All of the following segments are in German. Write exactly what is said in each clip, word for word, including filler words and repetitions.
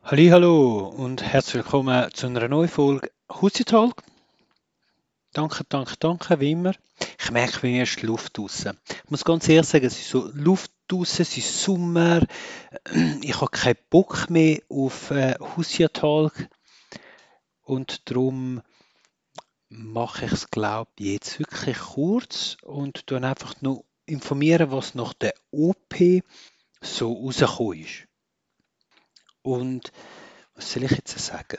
Hallo und herzlich willkommen zu einer neuen Folge Husi Talk. Danke, danke, danke, wie immer. Ich merke, bei mir ist die Luft draussen. Ich muss ganz ehrlich sagen, es ist so Luft draussen, es ist Sommer. Ich habe keinen Bock mehr auf äh, Husi Talk und darum mache ich es, glaube ich, jetzt wirklich kurz und dann einfach nur informieren, was nach der O P so rausgekommen ist. Und was soll ich jetzt sagen?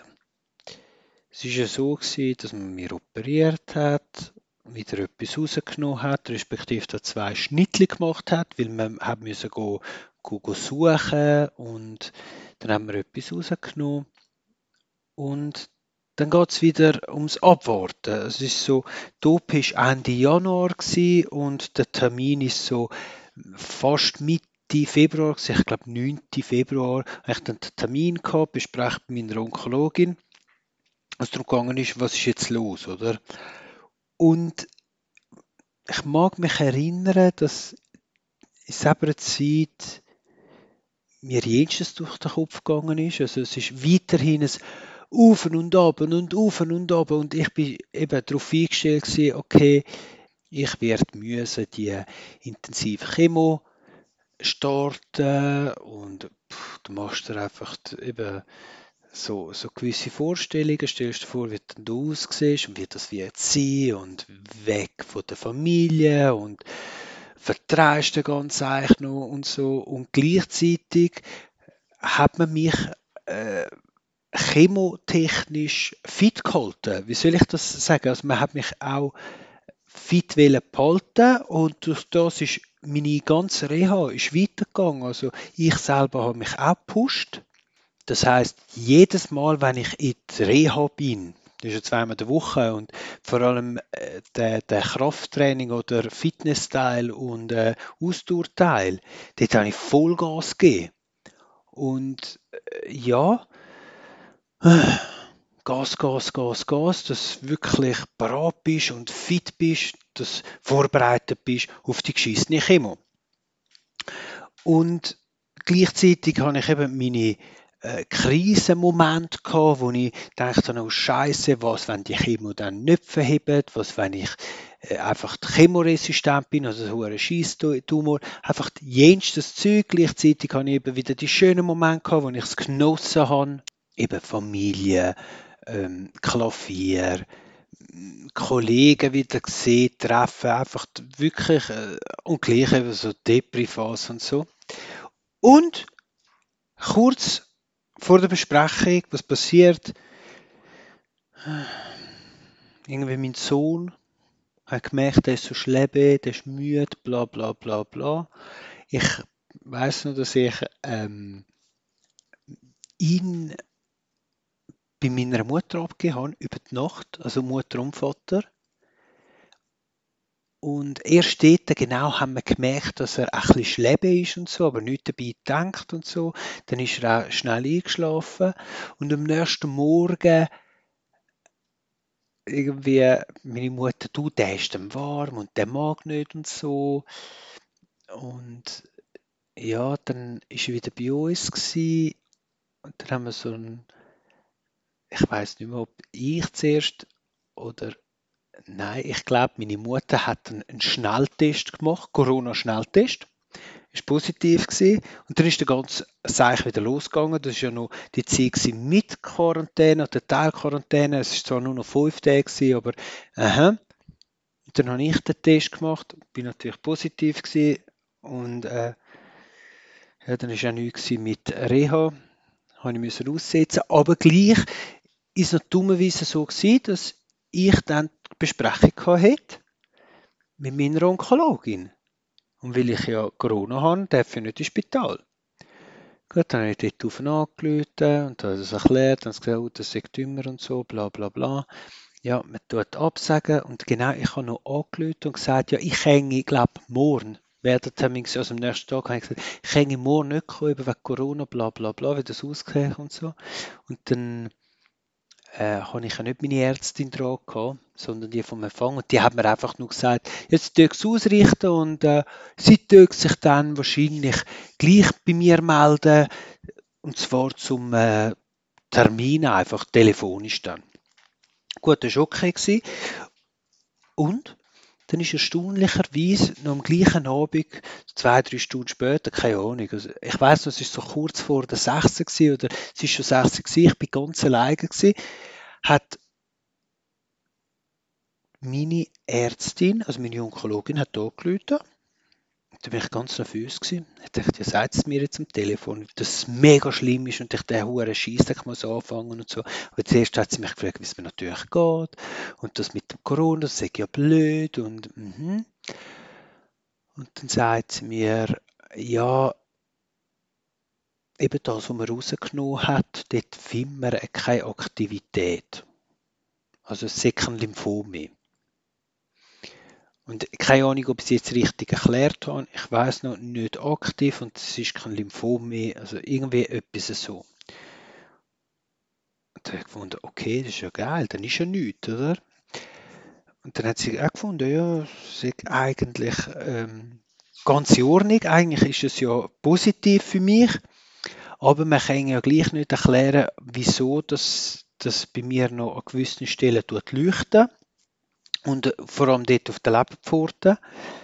Es war ja so gewesen, dass man mir operiert hat, wieder etwas rausgenommen hat, respektive da zwei Schnittchen gemacht hat, weil man hat müssen go, go, go suchen und dann haben wir etwas rausgenommen und dann geht es wieder ums Abwarten. Es ist so, die O P war Ende Januar gewesen und der Termin ist so fast Mitte Februar gewesen. Ich glaube neunten Februar habe ich dann den Termin gehabt, bespreche mit meiner Onkologin, was darum gegangen ist, was ist jetzt los, oder? Und ich mag mich erinnern, dass in selber Zeit mir jenes durch den Kopf gegangen ist. Also es ist weiterhin ein Auf und Ab und Auf und Ab und ich bin eben darauf eingestellt gewesen, okay, ich werde müssen die intensive Chemo starten und pff, du machst dir einfach eben so, so gewisse Vorstellungen, stellst dir vor, wie du aussiehst und wie das wird sein und weg von der Familie und vertreibst den ganzen eigentlich noch und so. Und gleichzeitig hat man mich äh, chemotechnisch fit gehalten. Wie soll ich das sagen? Also man hat mich auch fit wollen behalten und durch das ist meine ganze Reha ist weitergegangen. Also ich selber habe mich auch gepusht. Das heißt, jedes Mal, wenn ich in die Reha bin, das ist ja zweimal in der Woche und vor allem äh, der, der Krafttraining oder Fitnessteil und äh, Ausdauerteil, dort habe ich Vollgas gegeben. Und äh, ja, Gas, Gas, Gas, Gas, dass du wirklich bereit bist und fit bist, dass du vorbereitet bist auf die geschissene Chemo. Und gleichzeitig habe ich eben meine äh, Krisenmomente gehabt, wo ich dachte, oh Scheiße, was, wenn die Chemo dann nicht verhebt, was, wenn ich äh, einfach chemoresistent bin, also so ein Scheisstumor, einfach jenstes Zeug. Gleichzeitig habe ich eben wieder die schönen Momente gehabt, wo ich es genossen habe, eben Familie, ähm, Klavier, Kollegen wieder gesehen, treffen, einfach wirklich äh, und gleich eben so Depri-Phase und so. Und kurz vor der Besprechung, was passiert, irgendwie mein Sohn hat gemerkt, der ist so schlebe, der ist müde, bla bla bla bla. Ich weiß nur, dass ich ähm, ihn bei meiner Mutter abgegeben habe, über die Nacht, also Mutter und Vater. Und erst dort genau haben wir gemerkt, dass er ein bisschen schlebe ist und so, aber nichts dabei gedacht und so. Dann ist er auch schnell eingeschlafen und am nächsten Morgen irgendwie meine Mutter, du, der ist dann warm und der mag nicht und so. Und ja, dann ist er wieder bei uns gewesen und dann haben wir so ein, ich weiß nicht mehr, ob ich zuerst oder nein, ich glaube, meine Mutter hat einen, einen Schnelltest gemacht, Corona-Schnelltest. Ist positiv gewesen. Und dann ist der ganze Seich wieder losgegangen. Das ist ja noch die Zeit gewesen mit Quarantäne oder Teilquarantäne. Es ist zwar nur noch fünf Tage gewesen, aber aha. Und dann habe ich den Test gemacht, bin natürlich positiv gewesen. Und äh, ja, dann ist auch nichts gewesen mit Reha. Habe ich müssen aussetzen. Aber gleich ist es noch dummerweise so gewesen, dass ich dann die Besprechung hatte mit meiner Onkologin. Und weil ich ja Corona habe, darf ich nicht ins Spital. Gut, dann habe ich dort auf ihn angerufen und habe das erklärt, dann gesagt, oh, das sei dümmer und so, bla bla bla. Ja, man tut absagen und genau, ich habe noch angerufen und gesagt, ja, ich hänge, ich glaube, morgen wäre der Termin gewesen, also am nächsten Tag habe ich gesagt, ich hänge morgen nicht kommen, eben wegen Corona, bla bla bla, wie das ausgesehen und so. Und dann äh, habe ich ja nicht meine Ärztin dran gehabt, sondern die vom Empfang. Und die hat mir einfach nur gesagt, jetzt tue ich es ausrichten und äh, sie tue sich dann wahrscheinlich gleich bei mir melden. Und zwar zum äh, Termin einfach, telefonisch dann. Gut, das war okay gewesen. Und dann ist erstaunlicherweise noch am gleichen Abend, zwei, drei Stunden später, keine Ahnung, also ich weiss noch, es ist so kurz vor der sechzehn gewesen, oder es ist schon sechzehn gewesen, ich bin ganz alleine gewesen, hat meine Ärztin, also meine Onkologin, hat angerufen. Da bin ich ganz nervös gewesen. Ich dachte, ja, sagt es mir jetzt am Telefon, dass es mega schlimm ist und ich den hohen Scheissdreck muss anfangen und so. Aber zuerst hat sie mich gefragt, wie es mir natürlich geht und das mit dem Corona, das ist ja blöd und mhm. Und dann sagt sie mir, ja, eben das, was man rausgenommen hat, dort findet man keine Aktivität. Also es ist kein Lymphom mehr. Und keine Ahnung, ob ich es jetzt richtig erklärt habe. Ich weiß noch, nicht aktiv und es ist kein Lymphom mehr. Also irgendwie etwas so. Und dann habe ich gefunden, okay, das ist ja geil, dann ist ja nichts, oder? Und dann hat sie auch gefunden, ja, es ist eigentlich ähm, ganz in Ordnung. Eigentlich ist es ja positiv für mich. Aber man kann ja gleich nicht erklären, wieso das, das bei mir noch an gewissen Stellen tut leuchten. Und äh, vor allem dort auf der Leberpforte.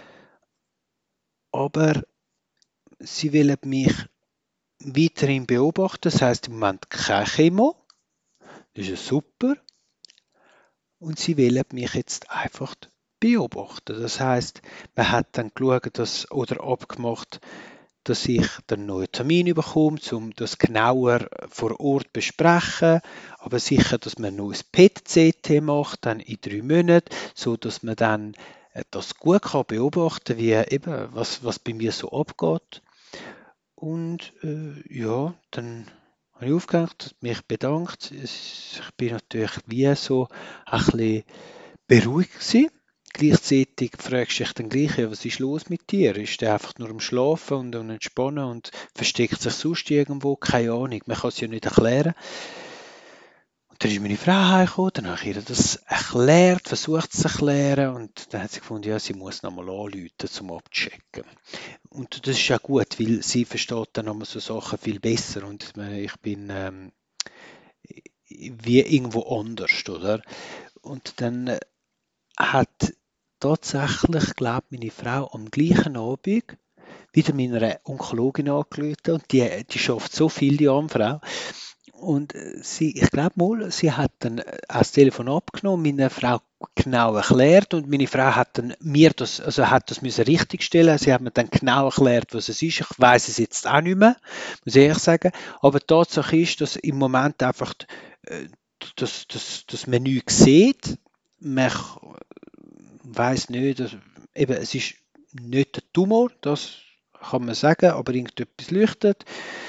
Aber sie will mich weiterhin beobachten. Das heisst im Moment kein Chemo. Das ist ja super. Und sie will mich jetzt einfach beobachten. Das heisst, man hat dann geschaut, dass, oder abgemacht, dass ich dann noch einen Termin bekomme, um das genauer vor Ort zu besprechen. Aber sicher, dass man noch ein P E T-C T macht, dann in drei Monaten, so dass man dann äh, das gut kann beobachten, wie eben, was, was bei mir so abgeht. Und äh, ja, dann habe ich aufgehängt, mich bedankt. Es, ich bin natürlich wie so ein bisschen beruhigt gewesen. Gleichzeitig fragst du dich dann gleich, ja, was ist los mit dir? Ist der einfach nur am Schlafen und am Entspannen und versteckt sich sonst irgendwo? Keine Ahnung, man kann es ja nicht erklären. Und dann ist meine Frau heimgekommen, dann habe ich ihr das erklärt, versucht zu erklären und dann hat sie gefunden, ja, sie muss nochmal anrufen, um abzuchecken. Und das ist ja gut, weil sie versteht dann nochmal so Sachen viel besser und ich meine, ich bin ähm, wie irgendwo anders, oder? Und dann äh, hat tatsächlich, glaube meine Frau am gleichen Abend wieder meiner Onkologin angerufen und die, die schafft so viel, die arme Frau. Und äh, sie, ich glaube mal, sie hat dann äh, auch das Telefon abgenommen, meiner Frau genau erklärt und meine Frau hat dann mir das, also hat das müssen richtigstellen. Sie hat mir dann genau erklärt, was es ist. Ich weiß es jetzt auch nicht mehr, muss ich ehrlich sagen. Aber die Tatsache ist, dass im Moment einfach äh, das, das, das Menü sieht. Man weiß nicht, dass, eben, es ist nicht der Tumor, das kann man sagen, aber irgendetwas leuchtet.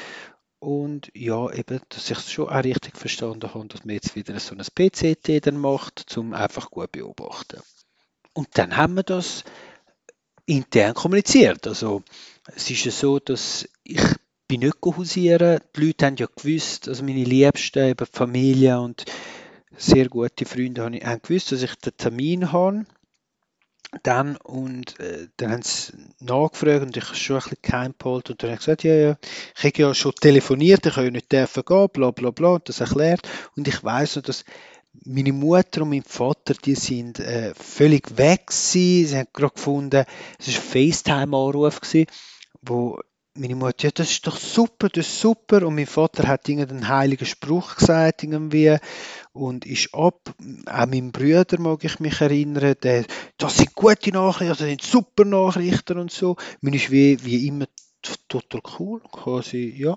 Und ja, eben, dass ich es schon auch richtig verstanden habe, dass man jetzt wieder so ein P C T dann macht, um einfach gut zu beobachten. Und dann haben wir das intern kommuniziert. Also es ist ja so, dass ich bin nicht hausieren. Die Leute haben ja gewusst, also meine Liebsten, eben die Familie und sehr gute Freunde haben gewusst, dass ich den Termin habe. Dann und äh, dann haben sie nachgefragt und ich habe schon ein bisschen geheim gehalten und dann habe ich gesagt, ja, ja, ich habe ja schon telefoniert, ich habe ja nicht dürfen gehen, bla bla bla und das erklärt und ich weiss noch, dass meine Mutter und mein Vater, die sind äh, völlig weg gewesen, sie haben gerade gefunden, es war ein FaceTime-Anruf gewesen, wo meine Mutter, ja, das ist doch super, das ist super und mein Vater hat irgendeinen heiligen Spruch gesagt irgendwie und ist ab. Auch mein Bruder mag ich mich erinnern, der, das sind gute Nachrichten, das sind super Nachrichten und so. Man ist wie, wie immer t- total cool, quasi, ja,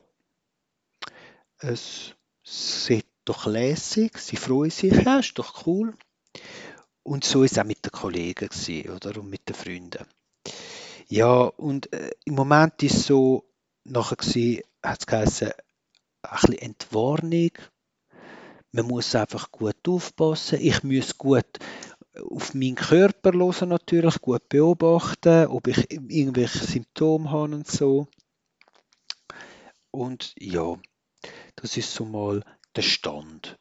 es sieht doch lässig, sie freuen sich, ja, ist doch cool. Und so ist es auch mit den Kollegen gewesen, oder, und mit den Freunden. Ja, und äh, im Moment ist es so, nachher gewesen, hat es geheißen, ein bisschen Entwarnung. Man muss einfach gut aufpassen. Ich muss gut auf meinen Körper hören natürlich, gut beobachten, ob ich irgendwelche Symptome habe und so. Und ja, das ist so mal der Stand.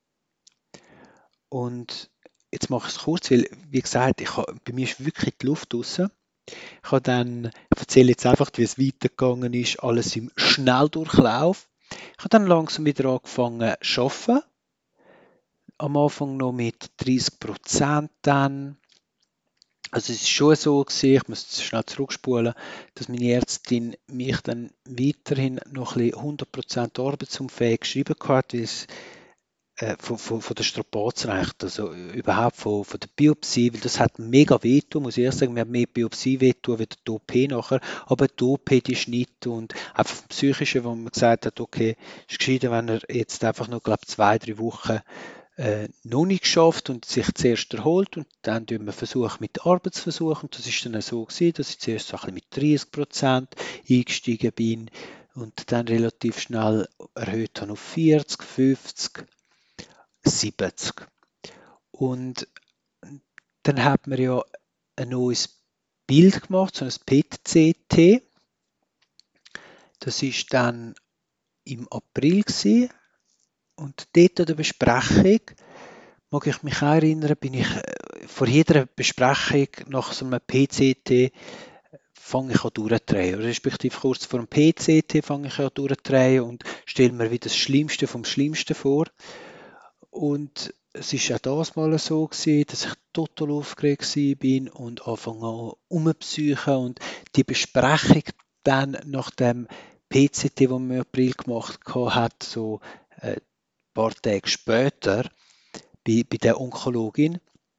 Und jetzt mache ich es kurz, weil, wie gesagt, ich habe, bei mir ist wirklich die Luft raus. Ich habe dann, ich erzähle jetzt einfach, wie es weitergegangen ist, alles im Schnelldurchlauf. Ich habe dann langsam wieder angefangen zu arbeiten. Am Anfang noch mit dreißig Prozent dann. Also es ist schon so gewesen, ich muss schnell zurückspulen, dass meine Ärztin mich dann weiterhin noch ein bisschen hundert Prozent arbeitsunfähig geschrieben hat, weil es äh, von, von, von der Strapazenrecht, also überhaupt von, von der Biopsie, weil das hat mega wehtun, muss ich erst sagen, wir haben mehr Biopsie wehtun wie die O P nachher, aber die O P, die Schnitt und einfach vom Psychischen, wo man gesagt hat, okay, ist gescheiter, wenn er jetzt einfach noch, glaube zwei, drei Wochen äh, noch nicht geschafft und sich zuerst erholt und dann tun wir Versuch mit Arbeitsversuch und das ist dann so gewesen, dass ich zuerst so ein bisschen mit dreißig Prozent eingestiegen bin und dann relativ schnell erhöht habe auf vierzig, fünfzig, siebzig. Und dann hat man ja ein neues Bild gemacht, so ein P E T C T. Das ist dann im April gewesen. Und dort an der Besprechung, mag ich mich auch erinnern, bin ich äh, vor jeder Besprechung nach so einem P C T fange ich an durchdrehen. Respektive kurz vor dem P C T fange ich an durchdrehen und stelle mir wieder das Schlimmste vom Schlimmsten vor. Und es ist auch das Mal so gewesen, dass ich total aufgeregt bin und anfange an umpsychen und die Besprechung dann nach dem P C T, den wir im April gemacht haben, so äh, ein paar Tage später bei, bei der Onkologin,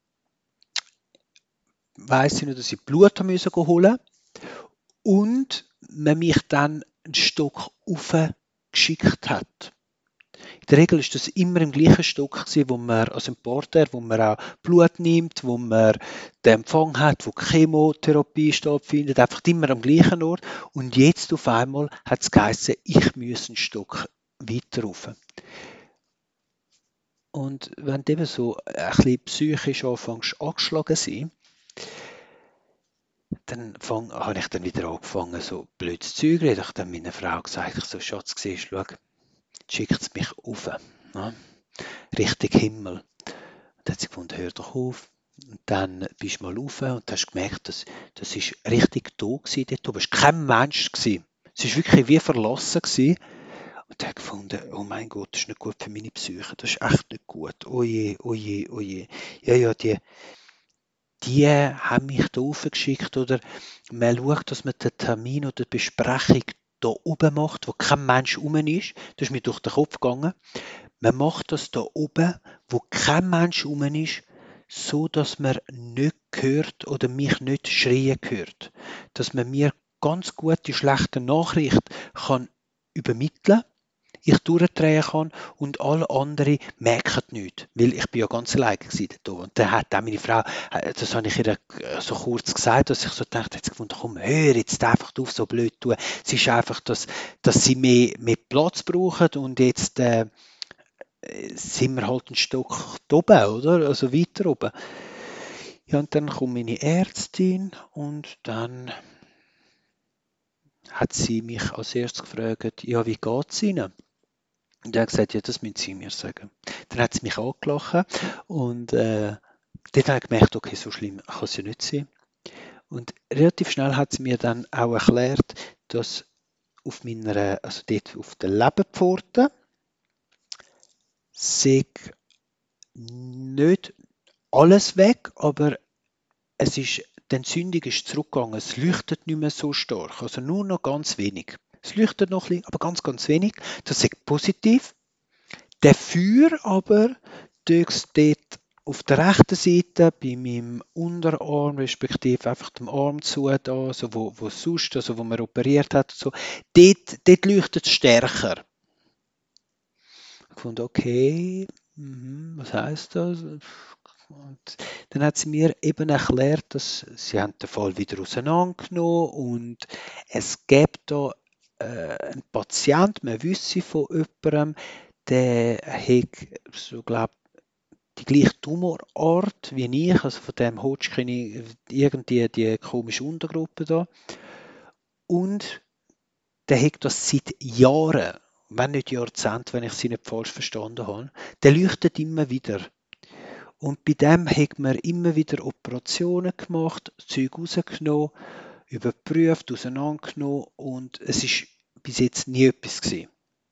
weiss ich noch, dass ich Blut haben müssen holen und man mich dann einen Stock aufgeschickt hat. In der Regel ist das immer im gleichen Stock gewesen, wo man, also im Porter, wo man auch Blut nimmt, wo man den Empfang hat, wo die Chemotherapie stattfindet, einfach immer am gleichen Ort. Und jetzt auf einmal hat es geheißen, ich muss einen Stock weiter rauf. Und wenn du eben so ein bisschen psychisch anfängst angeschlagen zu sein, dann fang, habe ich dann wieder angefangen, so blödes Zeug zu reden. Ich habe dann meiner Frau gesagt, ich so, Schatz, siehst du, schau, schickt es mich rauf, ne? Richtung Himmel. Und dann hat sie gefunden, hör doch auf. Und dann bist du mal rauf und hast gemerkt, dass das ist richtig da gewesen dort oben. Es war kein Mensch gewesen. Es war wirklich wie verlassen gewesen. Und er hat gefunden, oh mein Gott, das ist nicht gut für meine Psyche. Das ist echt nicht gut. Oh je, oh je, oh je. Ja, ja, die, die haben mich da raufgeschickt oder man schaut, dass man den Termin oder die Besprechung da oben macht, wo kein Mensch rum ist. Das ist mir durch den Kopf gegangen. Man macht das da oben, wo kein Mensch rum ist, so dass man nicht hört oder mich nicht schreien hört. Dass man mir ganz gut die schlechten Nachrichten kann übermitteln, ich durchdrehen kann und alle anderen merken nichts, weil ich bin ja ganz alleine gewesen dort oben. Und dann hat auch meine Frau, äh, das habe ich ihr äh, so kurz gesagt, dass ich so dachte, jetzt gefunden, komm, hör jetzt einfach auf, so blöd tun. Es ist einfach, dass, dass sie mehr, mehr Platz brauchen und jetzt äh, sind wir halt ein Stück oben, oder? Also weiter oben. Ja, und dann kommt meine Ärztin und dann hat sie mich als erstes gefragt, ja, wie geht's Ihnen? Und er hat gesagt, ja, das müssen Sie mir sagen. Dann hat sie mich angelacht und äh, dort habe ich gemerkt, okay, so schlimm kann es ja nicht sein. Und relativ schnell hat sie mir dann auch erklärt, dass auf meiner, also dort auf der Leberpforte, sei nicht alles weg, aber es ist, die Entzündung ist zurückgegangen. Es leuchtet nicht mehr so stark, also nur noch ganz wenig. Es leuchtet noch ein bisschen, aber ganz, ganz wenig. Das ist positiv. Dafür aber tut es dort auf der rechten Seite bei meinem Unterarm, respektive einfach dem Arm zu, da, also wo, wo sonst, also wo man operiert hat, so, dort, dort leuchtet es stärker. Ich fand, okay, mhm, was heißt das? Und dann hat sie mir eben erklärt, dass sie haben den Fall wieder auseinandergenommen und es gibt da äh, einen Patient, man wüsste von jemandem, der hat, so glaube die gleiche Tumorart wie ich, also von dem Hodgkin, irgendwie die komische Untergruppe da. Und der hat das seit Jahren, wenn nicht Jahrzehnten, wenn ich sie nicht falsch verstanden habe, der leuchtet immer wieder. Und bei dem hat man immer wieder Operationen gemacht, Zeug rausgenommen, überprüft, auseinandergenommen und es ist bis jetzt nie etwas gewesen.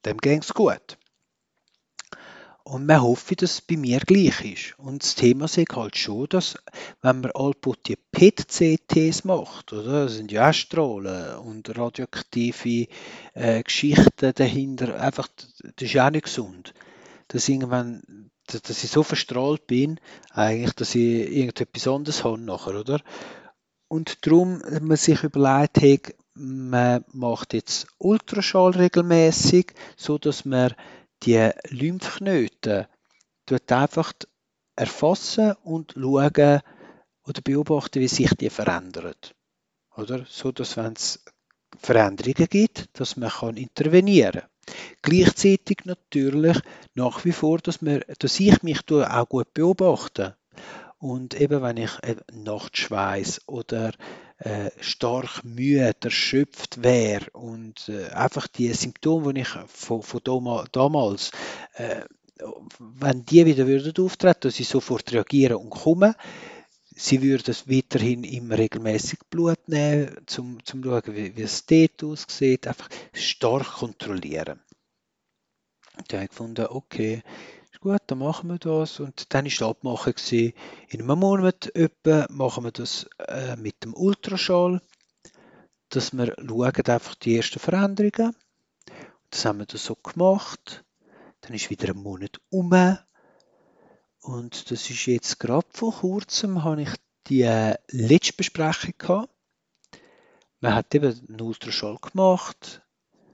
dem ging es gut. Und wir hoffen, dass es bei mir gleich ist. Und das Thema ist halt schon, dass, wenn man all die P E T-C Ts macht, oder? Das sind ja auch Strahlen und radioaktive äh, Geschichten dahinter. Einfach, das ist ja auch nicht gesund. Dass irgendwann, dass dass ich so verstrahlt bin, eigentlich, dass ich irgendetwas anderes habe nachher, oder? Und darum hat man sich überlegt, hey, man macht jetzt Ultraschall regelmäßig, so dass man die Lymphknoten tut einfach erfassen und schauen oder beobachten, wie sich die verändern. Oder? So dass, wenn es Veränderungen gibt, dass man kann intervenieren kann. Gleichzeitig natürlich nach wie vor, dass, wir, dass ich mich auch gut beobachte. Und eben wenn ich eben Nachtschweiß oder äh, stark müde, erschöpft wäre und äh, einfach die Symptome, die ich von, von doma- damals, äh, wenn die wieder würden auftreten, dass ich sofort reagiere und komme, sie würden weiterhin immer regelmäßig Blut nehmen, um zu schauen, wie, wie es dort aussieht, einfach stark kontrollieren. Und dann habe ich gefunden, okay, ist gut, dann machen wir das. Und dann war die Abmachung, gewesen, in einem Monat etwa machen wir das äh, mit dem Ultraschall, dass wir schauen einfach die ersten Veränderungen. Das haben wir das so gemacht. Dann ist wieder ein Monat um. Und das ist jetzt gerade vor kurzem, habe ich die äh, letzte Besprechung gehabt. Man hat eben einen Ultraschall gemacht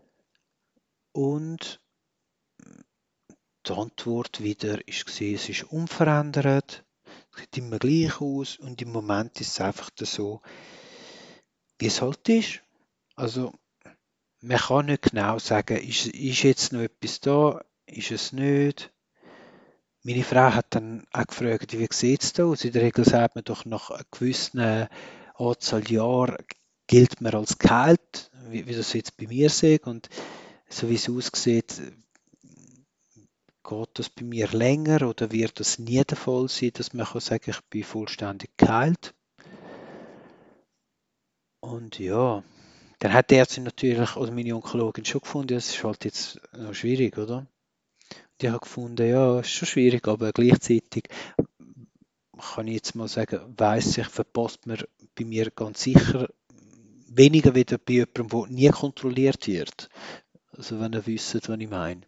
und die Antwort wieder ist gesehen, es ist unverändert, es sieht immer gleich aus und im Moment ist es einfach so, wie es halt ist. Also man kann nicht genau sagen, ist, ist jetzt noch etwas da, ist es nicht. Meine Frau hat dann auch gefragt, wie sieht es da aus? In der Regel sagt man doch, nach einer gewissen Anzahl Jahren gilt man als geheilt, wie, wie das jetzt bei mir sehe. Und so wie es aussieht, geht das bei mir länger oder wird das nie der Fall sein, dass man kann sagen, ich bin vollständig geheilt. Und ja, dann hat die Ärztin natürlich, oder meine Onkologin schon gefunden, es ist halt jetzt noch schwierig, oder? Die hat gefunden, ja, es ist schon schwierig, aber gleichzeitig kann ich jetzt mal sagen, weiss ich, verpasst man bei mir ganz sicher weniger wieder bei jemandem, der nie kontrolliert wird. Also wenn ihr wisst, was ich meine.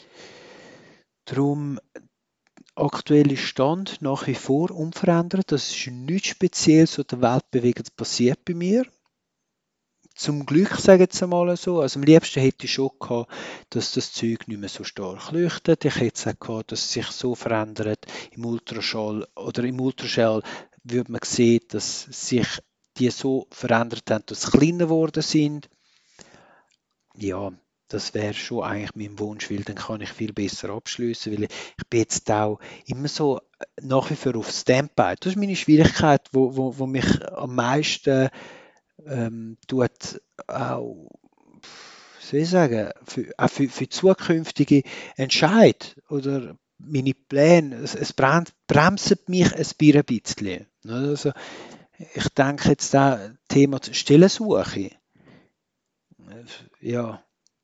Darum, aktuelle Stand nach wie vor unverändert. Das ist nichts Spezielles oder weltbewegendes passiert bei mir. Zum Glück, sage ich jetzt einmal so. Also am liebsten hätte ich schon gehabt, dass das Zeug nicht mehr so stark leuchtet. Ich hätte es auch gehabt, dass es sich so verändert im Ultraschall oder im Ultraschall würde man sehen, dass sich die so verändert haben, dass sie kleiner geworden sind. Ja, das wäre schon eigentlich mein Wunsch, weil dann kann ich viel besser abschließen, weil ich, ich bin jetzt auch immer so nach wie vor auf Standby. Das ist meine Schwierigkeit, wo, wo, wo mich am meisten ähm, tut auch, wie soll ich sagen, für, auch für, für zukünftige Entscheid oder meine Pläne, es, es bremst, bremst mich ein bisschen. Also, ich denke jetzt da Thema Stellensuche. Ja,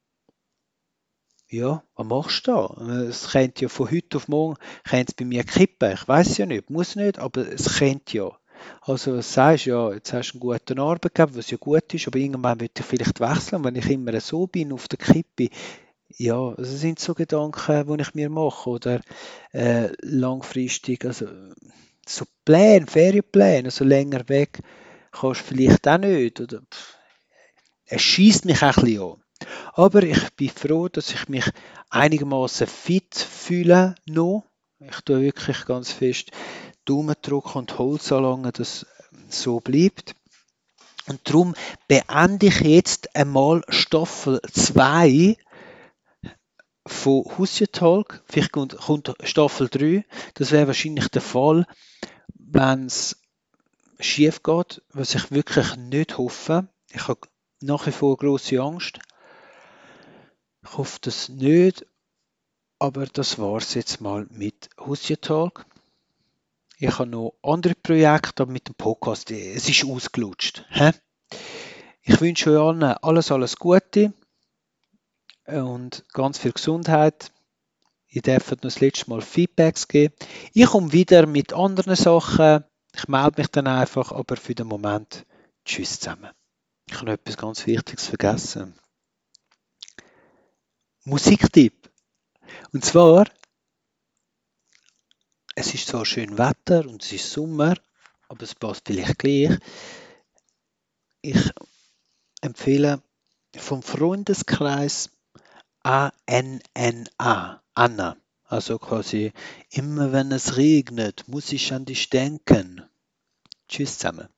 ja, was machst du da? Es könnte ja von heute auf morgen könnte es bei mir kippen. Ich weiß ja nicht, muss nicht, aber es könnte ja. Also was sagst du, ja, jetzt hast du einen guten Arbeitgeber, was ja gut ist, aber irgendwann würde ich vielleicht wechseln, wenn ich immer so bin auf der Kippe. Ja, das sind so Gedanken, die ich mir mache. Oder äh, langfristig, also so Pläne, Ferienpläne, also länger weg, kannst du vielleicht auch nicht. Oder, pff, es schießt mich auch ein bisschen an. Aber ich bin froh, dass ich mich einigermaßen fit fühle noch. Ich tue wirklich ganz fest Daumen drücken und Holz anlangen, dass es so bleibt. Und darum beende ich jetzt einmal Staffel zwei von Husja Talk. Vielleicht kommt, kommt Staffel drei. Das wäre wahrscheinlich der Fall, wenn es schief geht, was ich wirklich nicht hoffe. Ich habe nach wie vor große Angst. Ich hoffe das nicht, aber das war es jetzt mal mit Husja Talk. Ich habe noch andere Projekte, aber mit dem Podcast, es ist ausgelutscht. He? Ich wünsche euch allen alles, alles Gute. und ganz viel Gesundheit. Ich darf noch das letzte Mal Feedbacks geben. Ich komme wieder mit anderen Sachen. Ich melde mich dann einfach, aber für den Moment tschüss zusammen. Ich habe noch etwas ganz Wichtiges vergessen. Musiktipp. Und zwar, es ist zwar schön Wetter und es ist Sommer, aber es passt vielleicht gleich. Ich empfehle vom Freundeskreis A N N A, Anna. Also quasi, immer wenn es regnet, muss ich an dich denken. Tschüss zusammen.